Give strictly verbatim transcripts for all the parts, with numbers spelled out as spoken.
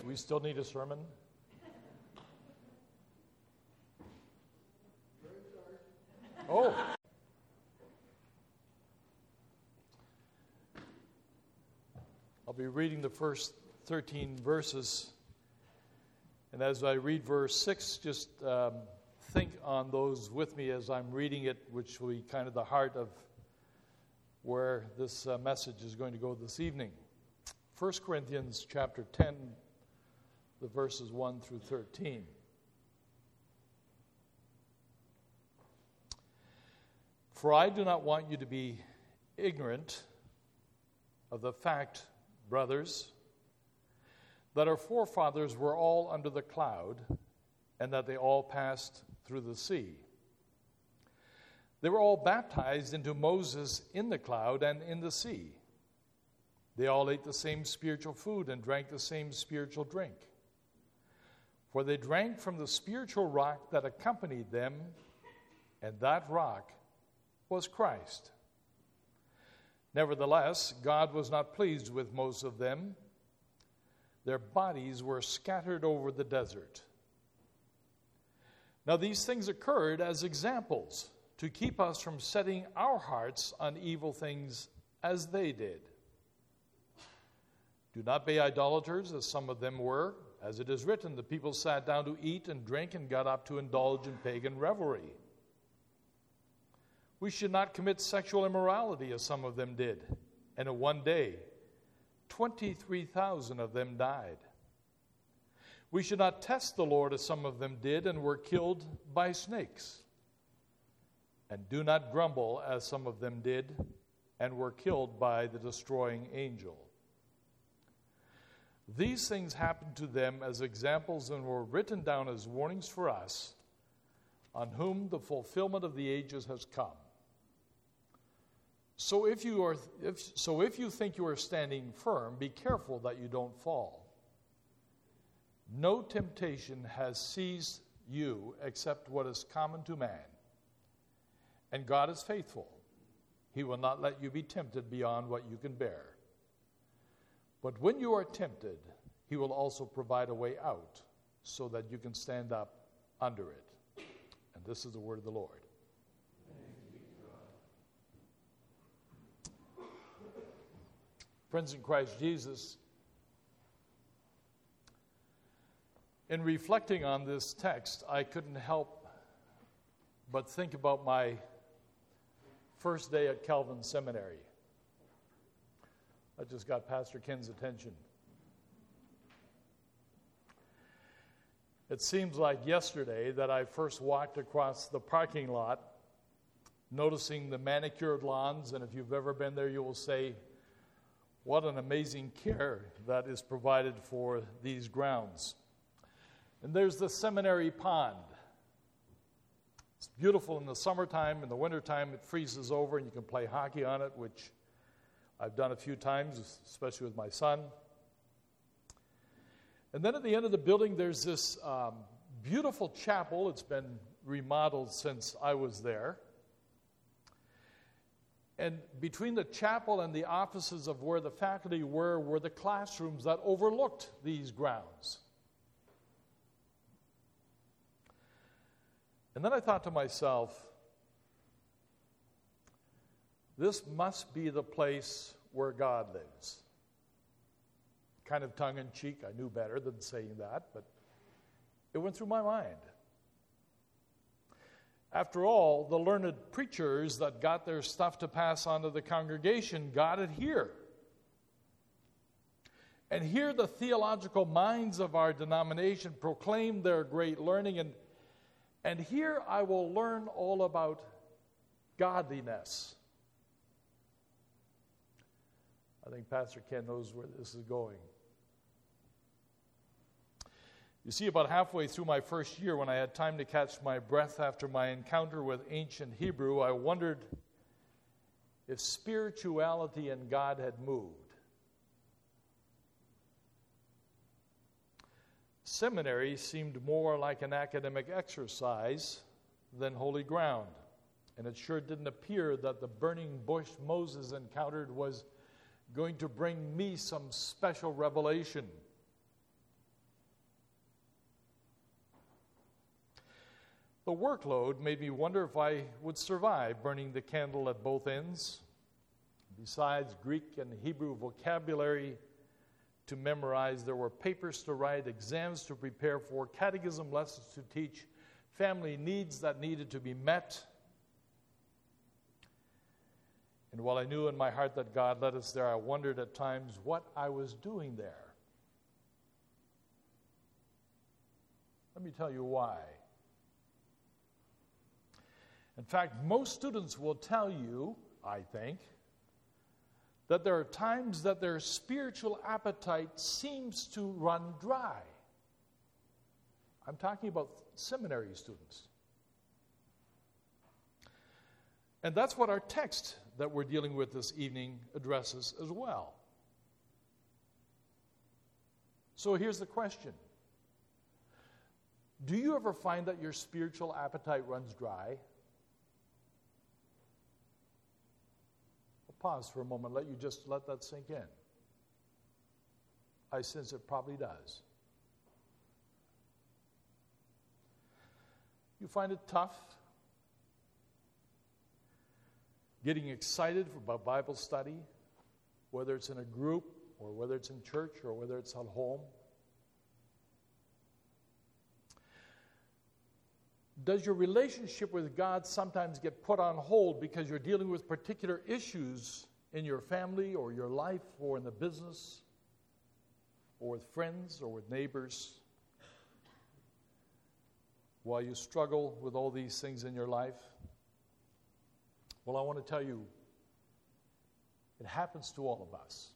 We still need a sermon? Oh. I'll be reading the first thirteen verses. And as I read verse six, just um, think on those with me as I'm reading it, which will be kind of the heart of where this uh, message is going to go this evening. First Corinthians chapter ten, the verses one through thirteen. For I do not want you to be ignorant of the fact, brothers, that our forefathers were all under the cloud, and that they all passed through the sea. They were all baptized into Moses in the cloud and in the sea. They all ate the same spiritual food and drank the same spiritual drink. For they drank from the spiritual rock that accompanied them, and that rock was Christ. Nevertheless, God was not pleased with most of them. Their bodies were scattered over the desert. Now these things occurred as examples to keep us from setting our hearts on evil things as they did. Do not be idolaters, as some of them were. As it is written, the people sat down to eat and drink and got up to indulge in pagan revelry. We should not commit sexual immorality, as some of them did. And in one day, twenty-three thousand of them died. We should not test the Lord, as some of them did and were killed by snakes. And do not grumble, as some of them did and were killed by the destroying angel. These things happened to them as examples and were written down as warnings for us, on whom the fulfillment of the ages has come. So if you are, if, so if you think you are standing firm, be careful that you don't fall. No temptation has seized you except what is common to man. And God is faithful. He will not let you be tempted beyond what you can bear. But when you are tempted, he will also provide a way out so that you can stand up under it. And this is the word of the Lord. Friends in Christ Jesus, in reflecting on this text, I couldn't help but think about my first day at Calvin Seminary. I just got Pastor Ken's attention. It seems like yesterday that I first walked across the parking lot, noticing the manicured lawns, and if you've ever been there, you will say, what an amazing care that is provided for these grounds. And there's the seminary pond. It's beautiful in the summertime. In the wintertime, it freezes over and you can play hockey on it, which I've done a few times, especially with my son. And then at the end of the building, there's this um, beautiful chapel. It's been remodeled since I was there. And between the chapel and the offices of where the faculty were, were the classrooms that overlooked these grounds. And then I thought to myself, this must be the place where God lives. Kind of tongue-in-cheek, I knew better than saying that, but it went through my mind. After all, the learned preachers that got their stuff to pass on to the congregation got it here. And here the theological minds of our denomination proclaim their great learning, and, and here I will learn all about godliness. I think Pastor Ken knows where this is going. You see, about halfway through my first year, when I had time to catch my breath after my encounter with ancient Hebrew, I wondered if spirituality and God had moved. Seminary seemed more like an academic exercise than holy ground, and it sure didn't appear that the burning bush Moses encountered was going to bring me some special revelation. The workload made me wonder if I would survive burning the candle at both ends. Besides Greek and Hebrew vocabulary to memorize, there were papers to write, exams to prepare for, catechism lessons to teach, family needs that needed to be met. And while I knew in my heart that God led us there, I wondered at times what I was doing there. Let me tell you why. In fact, most students will tell you, I think, that there are times that their spiritual appetite seems to run dry. I'm talking about seminary students. And that's what our text that we're dealing with this evening addresses as well. So here's the question. Do you ever find that your spiritual appetite runs dry? I'll pause for a moment, let you just let that sink in. I sense it probably does. You find it tough getting excited about Bible study, whether it's in a group or whether it's in church or whether it's at home? Does your relationship with God sometimes get put on hold because you're dealing with particular issues in your family or your life or in the business or with friends or with neighbors while you struggle with all these things in your life? Well, I want to tell you, it happens to all of us.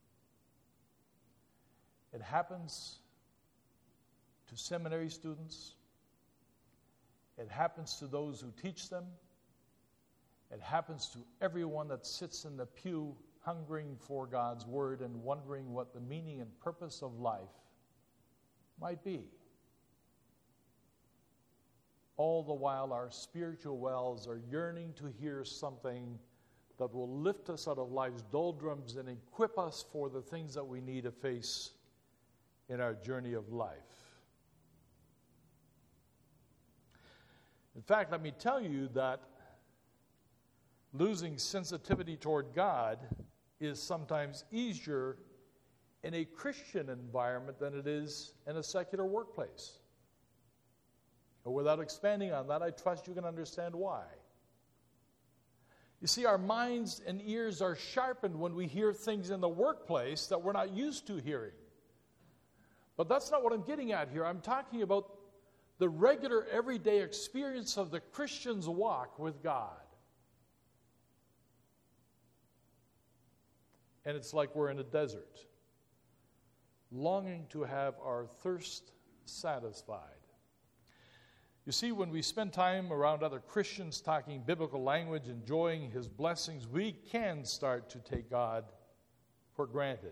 It happens to seminary students. It happens to those who teach them. It happens to everyone that sits in the pew hungering for God's word and wondering what the meaning and purpose of life might be. All the while our spiritual wells are yearning to hear something that will lift us out of life's doldrums and equip us for the things that we need to face in our journey of life. In fact, let me tell you that losing sensitivity toward God is sometimes easier in a Christian environment than it is in a secular workplace. But without expanding on that, I trust you can understand why. You see, our minds and ears are sharpened when we hear things in the workplace that we're not used to hearing. But that's not what I'm getting at here. I'm talking about the regular, everyday experience of the Christian's walk with God. And it's like we're in a desert, longing to have our thirst satisfied. You see, when we spend time around other Christians talking biblical language, enjoying His blessings, we can start to take God for granted.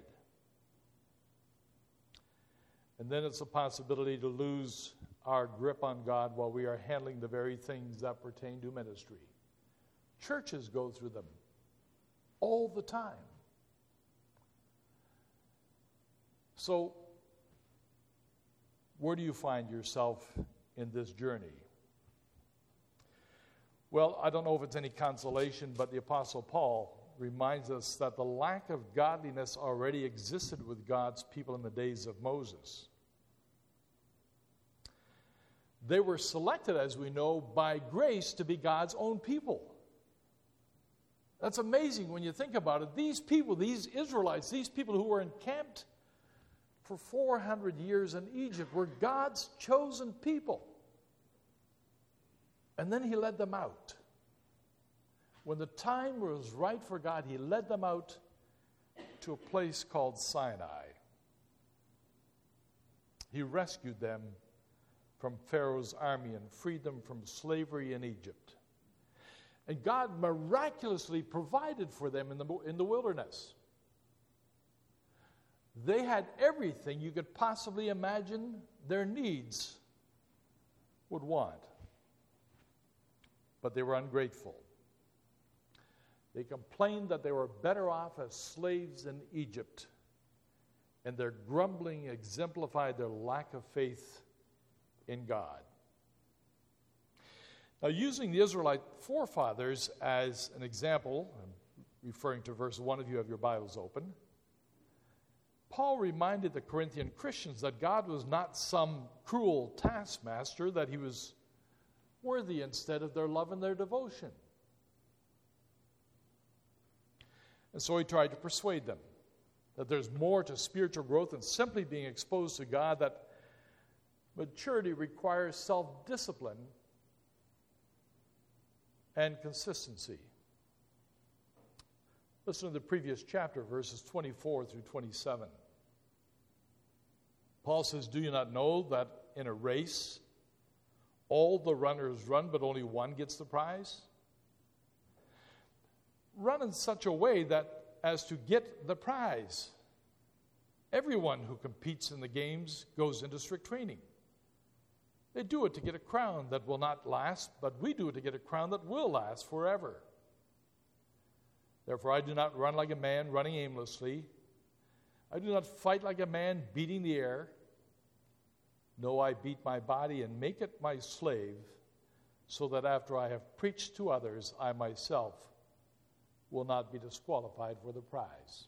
And then it's a possibility to lose our grip on God while we are handling the very things that pertain to ministry. Churches go through them all the time. So, where do you find yourself in this journey? Well, I don't know if it's any consolation, but the Apostle Paul reminds us that the lack of godliness already existed with God's people in the days of Moses. They were selected, as we know, by grace to be God's own people. That's amazing when you think about it. These people, these Israelites, these people who were encamped for four hundred years in Egypt were God's chosen people. And then He led them out. When the time was right for God, He led them out to a place called Sinai. He rescued them from Pharaoh's army and freed them from slavery in Egypt. And God miraculously provided for them in the, in the wilderness. They had everything you could possibly imagine their needs would want. But they were ungrateful. They complained that they were better off as slaves in Egypt. And their grumbling exemplified their lack of faith in God. Now, using the Israelite forefathers as an example, I'm referring to verse one if you have your Bibles open, Paul reminded the Corinthian Christians that God was not some cruel taskmaster, that he was worthy instead of their love and their devotion. And so he tried to persuade them that there's more to spiritual growth than simply being exposed to God, that maturity requires self-discipline and consistency. Listen to the previous chapter, verses twenty-four through twenty-seven. Paul says, "Do you not know that in a race all the runners run, but only one gets the prize? Run in such a way that as to get the prize. Everyone who competes in the games goes into strict training. They do it to get a crown that will not last, but we do it to get a crown that will last forever. Therefore, I do not run like a man running aimlessly. I do not fight like a man beating the air. No, I beat my body and make it my slave, so that after I have preached to others, I myself will not be disqualified for the prize."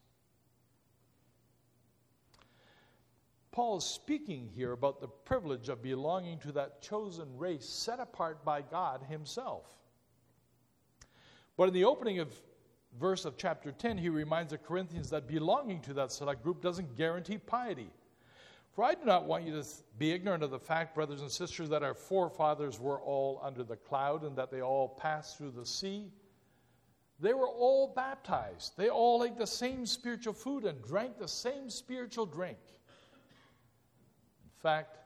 Paul is speaking here about the privilege of belonging to that chosen race set apart by God himself. But in the opening of verse of chapter ten, he reminds the Corinthians that belonging to that select group doesn't guarantee piety. "For I do not want you to be ignorant of the fact, brothers and sisters, that our forefathers were all under the cloud and that they all passed through the sea. They were all baptized. They all ate the same spiritual food and drank the same spiritual drink. In fact,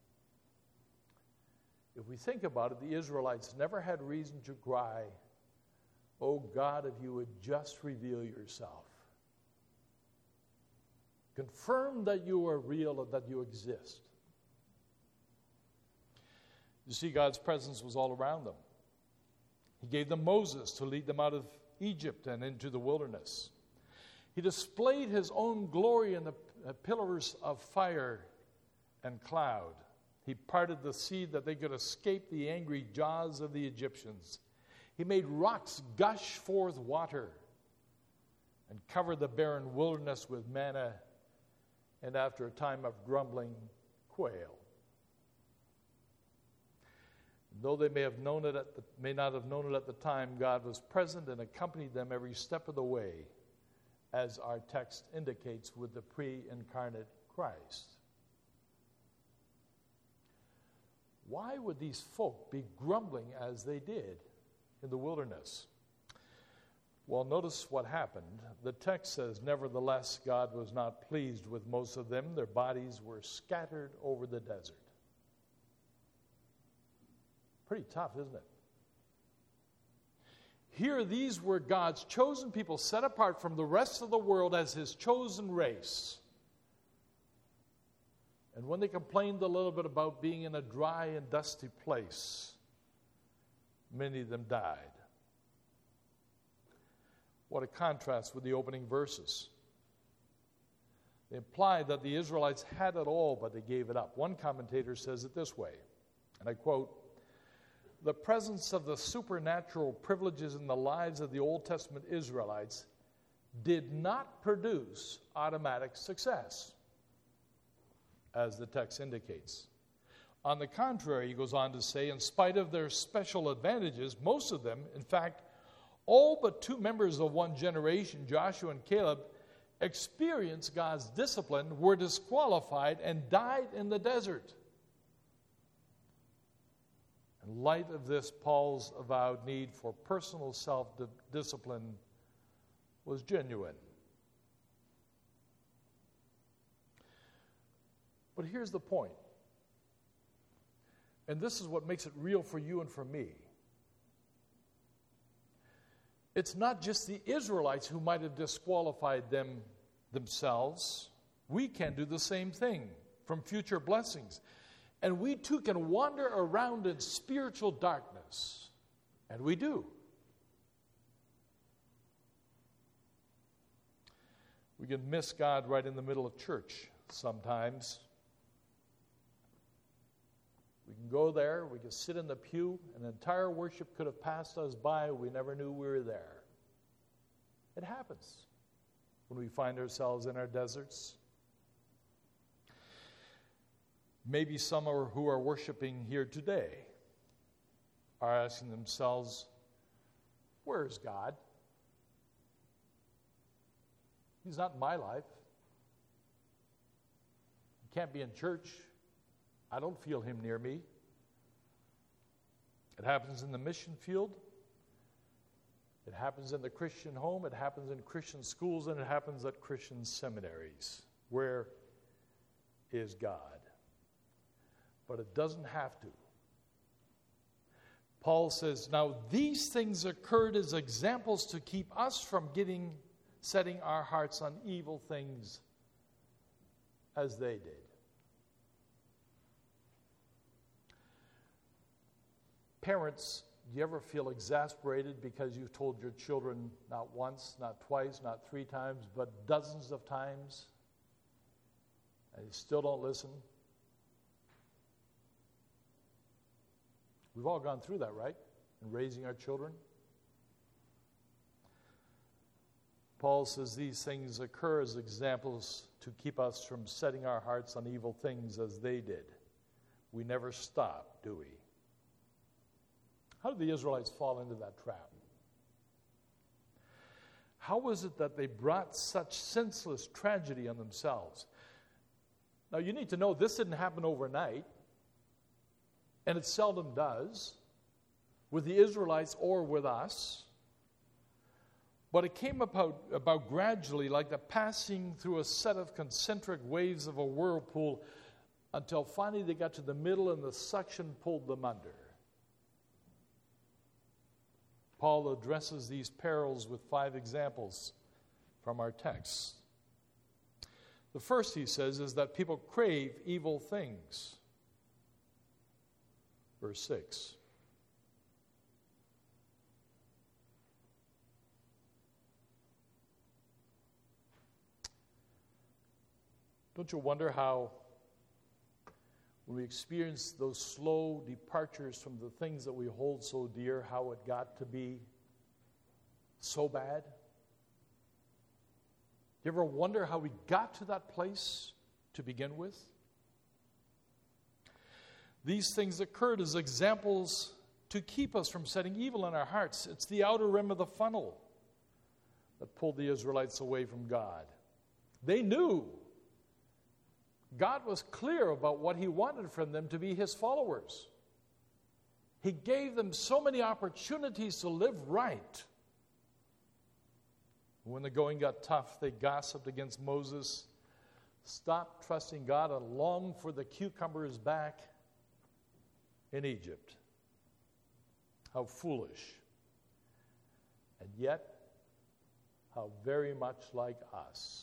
if we think about it, the Israelites never had reason to cry, 'Oh God, if you would just reveal yourself. Confirm that you are real and that you exist.' You see, God's presence was all around them. He gave them Moses to lead them out of Egypt and into the wilderness. He displayed his own glory in the pillars of fire and cloud. He parted the sea that they could escape the angry jaws of the Egyptians. He made rocks gush forth water and covered the barren wilderness with manna, and after a time of grumbling, quail. Though they may have known it at the, may not have known it at the time, God was present and accompanied them every step of the way, as our text indicates with the pre-incarnate Christ. Why would these folk be grumbling as they did in the wilderness? Well, notice what happened. The text says, "Nevertheless, God was not pleased with most of them. Their bodies were scattered over the desert." Pretty tough, isn't it? Here, these were God's chosen people, set apart from the rest of the world as his chosen race. And when they complained a little bit about being in a dry and dusty place, many of them died. What a contrast with the opening verses. They imply that the Israelites had it all, but they gave it up. One commentator says it this way, and I quote, "The presence of the supernatural privileges in the lives of the Old Testament Israelites did not produce automatic success, as the text indicates. On the contrary," he goes on to say, "in spite of their special advantages, most of them, in fact, all but two members of one generation, Joshua and Caleb, experienced God's discipline, were disqualified, and died in the desert." In light of this, Paul's avowed need for personal self-discipline was genuine. But here's the point, and this is what makes it real for you and for me. It's not just the Israelites who might have disqualified them themselves. We can do the same thing from future blessings. And we too can wander around in spiritual darkness. And we do. We can miss God right in the middle of church sometimes. We can go there, we can sit in the pew, and entire worship could have passed us by. We never knew we were there. It happens when we find ourselves in our deserts. Maybe some are, who are worshiping here today are asking themselves, where is God? He's not in my life. He can't be in church. I don't feel him near me. It happens in the mission field. It happens in the Christian home. It happens in Christian schools, and it happens at Christian seminaries. Where is God? But it doesn't have to. Paul says, now these things occurred as examples to keep us from getting, setting our hearts on evil things as they did. Parents, do you ever feel exasperated because you've told your children not once, not twice, not three times, but dozens of times, and you still don't listen? We've all gone through that, right? In raising our children. Paul says these things occur as examples to keep us from setting our hearts on evil things as they did. We never stop, do we? How did the Israelites fall into that trap? How was it that they brought such senseless tragedy on themselves? Now, you need to know this didn't happen overnight, and it seldom does with the Israelites or with us. But it came about, about gradually, like the passing through a set of concentric waves of a whirlpool, until finally they got to the middle and the suction pulled them under. Paul addresses these perils with five examples from our text. The first, he says, is that people crave evil things. Verse six. Don't you wonder how, when we experience those slow departures from the things that we hold so dear, how it got to be so bad? You ever wonder how we got to that place to begin with? These things occurred as examples to keep us from setting evil in our hearts. It's the outer rim of the funnel that pulled the Israelites away from God. They knew God was clear about what he wanted from them to be his followers. He gave them so many opportunities to live right. When the going got tough, they gossiped against Moses, stopped trusting God, and longed for the cucumbers back in Egypt. How foolish. And yet, how very much like us.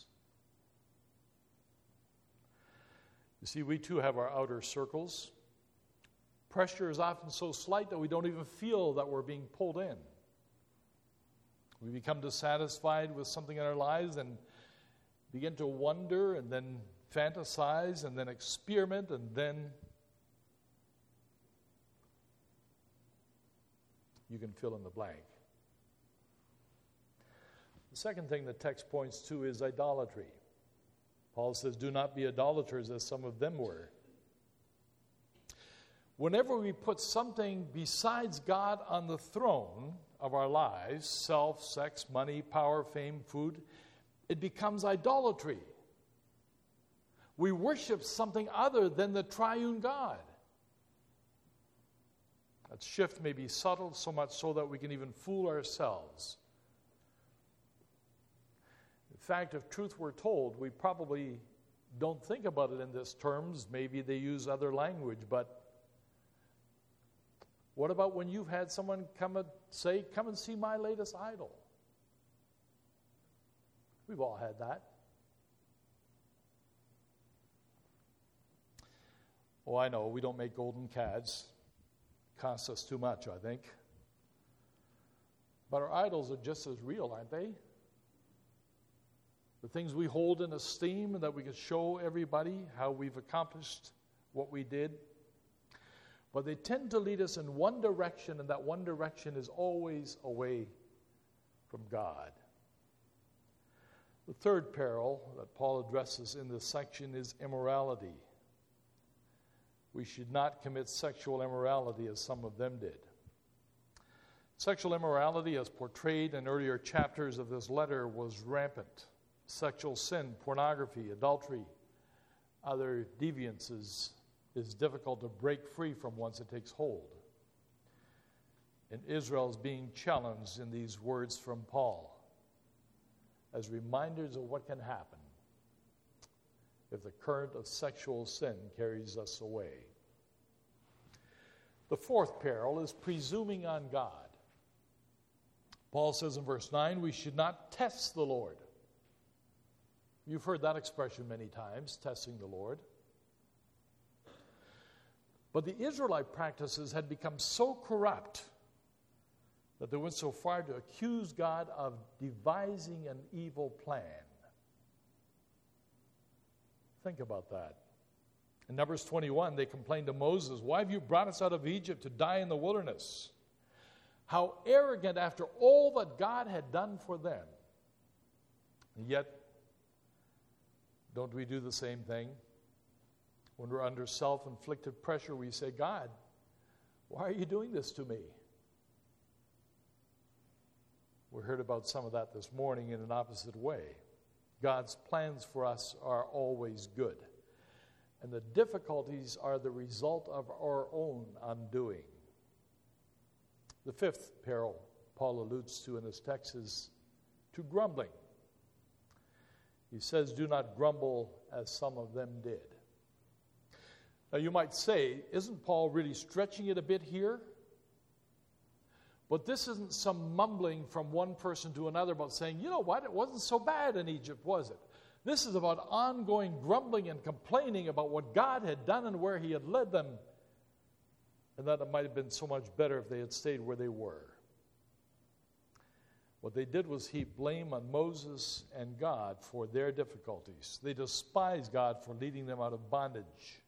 You see, we too have our outer circles. Pressure is often so slight that we don't even feel that we're being pulled in. We become dissatisfied with something in our lives and begin to wonder and then fantasize and then experiment and then you can fill in the blank. The second thing the text points to is idolatry. Paul says, do not be idolaters as some of them were. Whenever we put something besides God on the throne of our lives, self, sex, money, power, fame, food, it becomes idolatry. We worship something other than the triune God. That shift may be subtle, so much so that we can even fool ourselves. In fact, if truth were told, we probably don't think about it in these terms. Maybe they use other language, but what about when you've had someone come and say, come and see my latest idol? We've all had that. Oh, I know, we don't make golden calves. Costs us too much, I think. But our idols are just as real, aren't they? The things we hold in esteem and that we can show everybody how we've accomplished what we did. But they tend to lead us in one direction, and that one direction is always away from God. The third peril that Paul addresses in this section is immorality. We should not commit sexual immorality as some of them did. Sexual immorality, as portrayed in earlier chapters of this letter, was rampant. Sexual sin, pornography, adultery, other deviances is difficult to break free from once it takes hold. And Israel is being challenged in these words from Paul as reminders of what can happen if the current of sexual sin carries us away. The fourth peril is presuming on God. Paul says in verse nine, we should not test the Lord. You've heard that expression many times, testing the Lord. But the Israelite practices had become so corrupt that they went so far to accuse God of devising an evil plan. Think about that. In Numbers twenty-one, they complained to Moses, why have you brought us out of Egypt to die in the wilderness? How arrogant after all that God had done for them. And yet, don't we do the same thing? When we're under self-inflicted pressure, we say, God, why are you doing this to me? We heard about some of that this morning in an opposite way. God's plans for us are always good. And the difficulties are the result of our own undoing. The fifth peril Paul alludes to in this text is to grumbling. He says, do not grumble as some of them did. Now you might say, isn't Paul really stretching it a bit here? But this isn't some mumbling from one person to another about saying, you know what, it wasn't so bad in Egypt, was it? This is about ongoing grumbling and complaining about what God had done and where he had led them, and that it might have been so much better if they had stayed where they were. What they did was heap blame on Moses and God for their difficulties. They despised God for leading them out of bondage.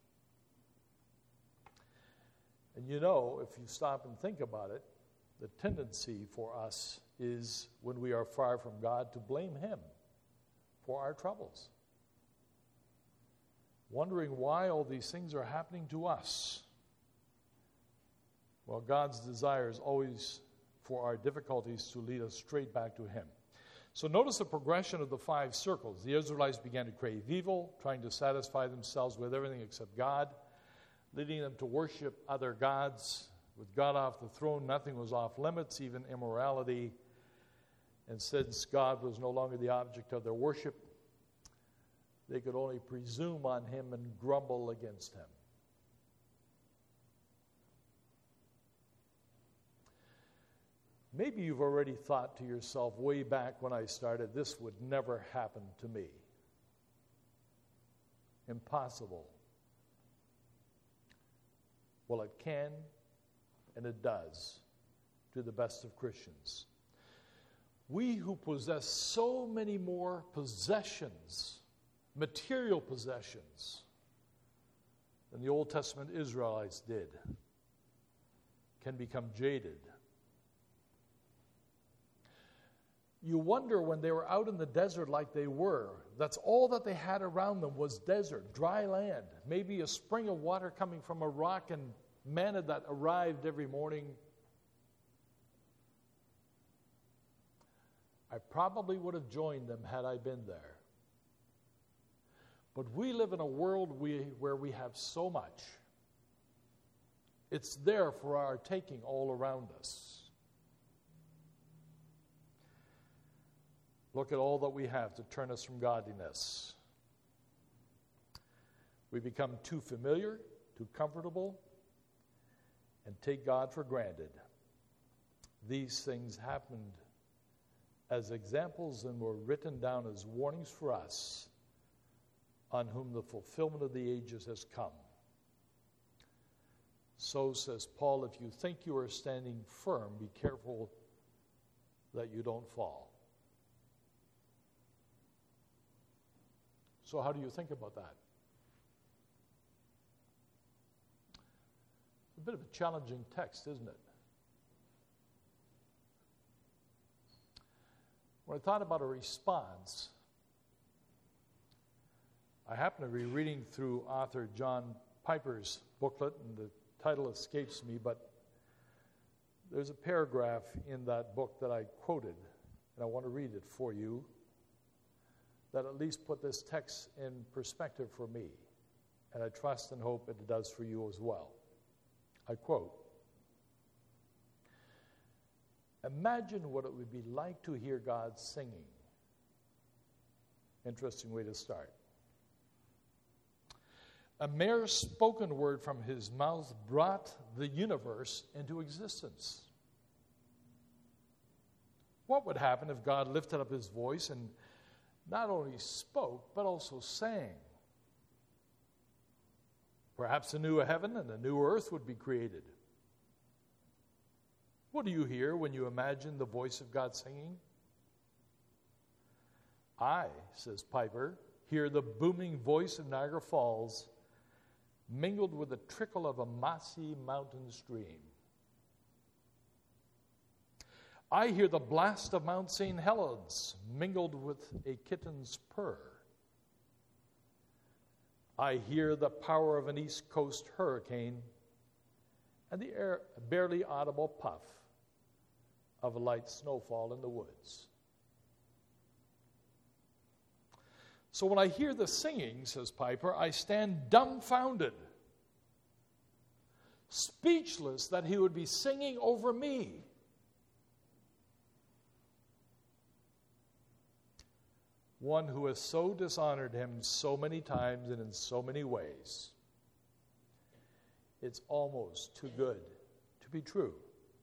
And you know, if you stop and think about it, the tendency for us is, when we are far from God, to blame him for our troubles. Wondering why all these things are happening to us. Well, God's desire is always for our difficulties to lead us straight back to him. So notice the progression of the five circles. The Israelites began to crave evil, trying to satisfy themselves with everything except God, leading them to worship other gods. With God off the throne, nothing was off limits, even immorality. And since God was no longer the object of their worship, they could only presume on him and grumble against him. Maybe you've already thought to yourself, way back when I started, this would never happen to me. Impossible. Well, it can, and it does, to the best of Christians. We who possess so many more possessions, material possessions, than the Old Testament Israelites did, can become jaded. You wonder, when they were out in the desert like they were, that's all that they had around them was desert, dry land, maybe a spring of water coming from a rock and manna that arrived every morning. I probably would have joined them had I been there. But we live in a world we, where we have so much. It's there for our taking all around us. Look at all that we have to turn us from godliness. We become too familiar, too comfortable, and take God for granted. These things happened as examples and were written down as warnings for us, on whom the fulfillment of the ages has come. So, says Paul, if you think you are standing firm, be careful that you don't fall. So how do you think about that? bit of a challenging text, isn't it? When I thought about a response, I happen to be reading through author John Piper's booklet, and the title escapes me, but there's a paragraph in that book that I quoted, and I want to read it for you, that at least put this text in perspective for me, and I trust and hope it does for you as well. I quote, "Imagine what it would be like to hear God singing." Interesting way to start. "A mere spoken word from his mouth brought the universe into existence. What would happen if God lifted up his voice and not only spoke, but also sang? Perhaps a new heaven and a new earth would be created. What do you hear when you imagine the voice of God singing? I," says Piper, "hear the booming voice of Niagara Falls mingled with the trickle of a mossy mountain stream. I hear the blast of Mount Saint Helens mingled with a kitten's purr. I hear the power of an East Coast hurricane and the air, barely audible puff of a light snowfall in the woods. So when I hear the singing," says Piper, "I stand dumbfounded, speechless that he would be singing over me. One who has so dishonored him so many times and in so many ways. It's almost too good to be true.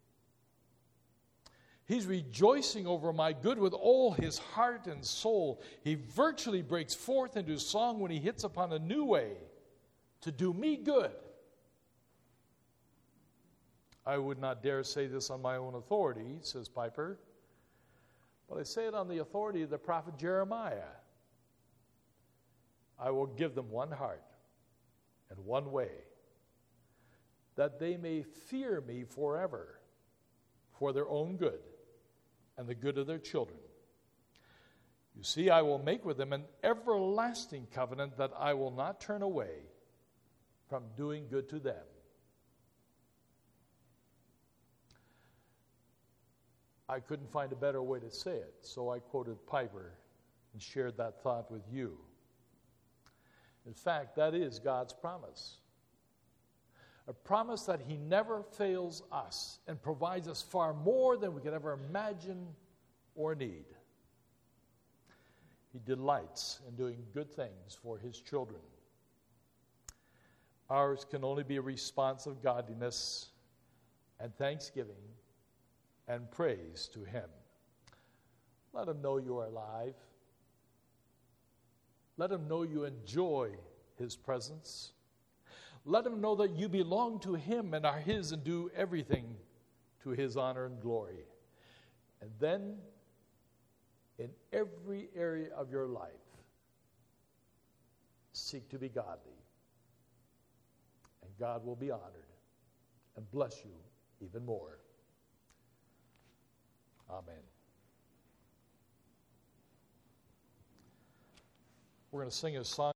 He's rejoicing over my good with all his heart and soul. He virtually breaks forth into song when he hits upon a new way to do me good. I would not dare say this on my own authority," says Piper, "but I say it on the authority of the prophet Jeremiah. I will give them one heart and one way, that they may fear me forever, for their own good and the good of their children. You see, I will make with them an everlasting covenant that I will not turn away from doing good to them." I couldn't find a better way to say it, so I quoted Piper and shared that thought with you. In fact, that is God's promise. A promise that he never fails us and provides us far more than we could ever imagine or need. He delights in doing good things for his children. Ours can only be a response of godliness and thanksgiving and praise to him. Let him know you are alive. Let him know you enjoy his presence. Let him know that you belong to him and are his and do everything to his honor and glory. And then, in every area of your life, seek to be godly. And God will be honored and bless you even more. Amen. We're going to sing a song.